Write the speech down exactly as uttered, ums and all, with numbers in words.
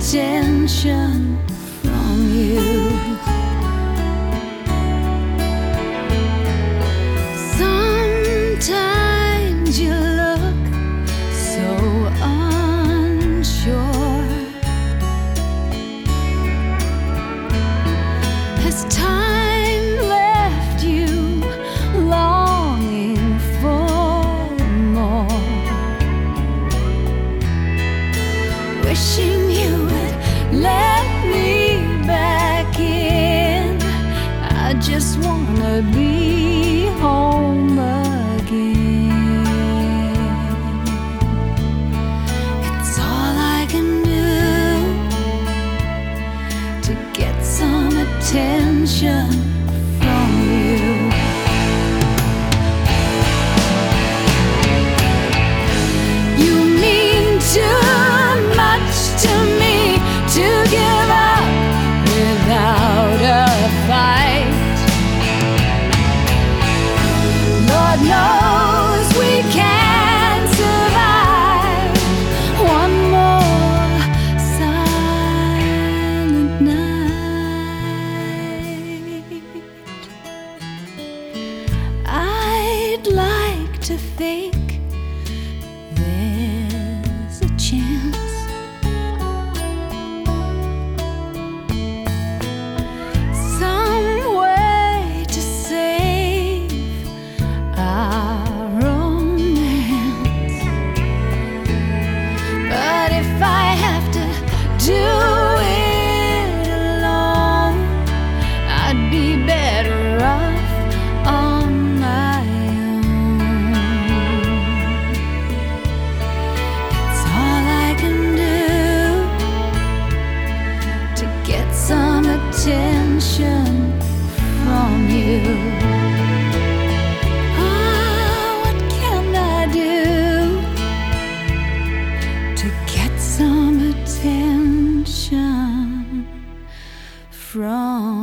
attention from you. Sometimes you look so unsure. Has time left you longing for more? Wishing you would let me back in. I just wanna be home again. It's all I can do to get some attention from you. You mean too much to me to give up without a fight. Lord knows we can survive one more silent night. I'd like to think there's a chance. Some way to save our romance. But if I have to do it alone, I'd be better off on my own. It's all I can do to get some attention from you. Ah, what can I do to get some attention from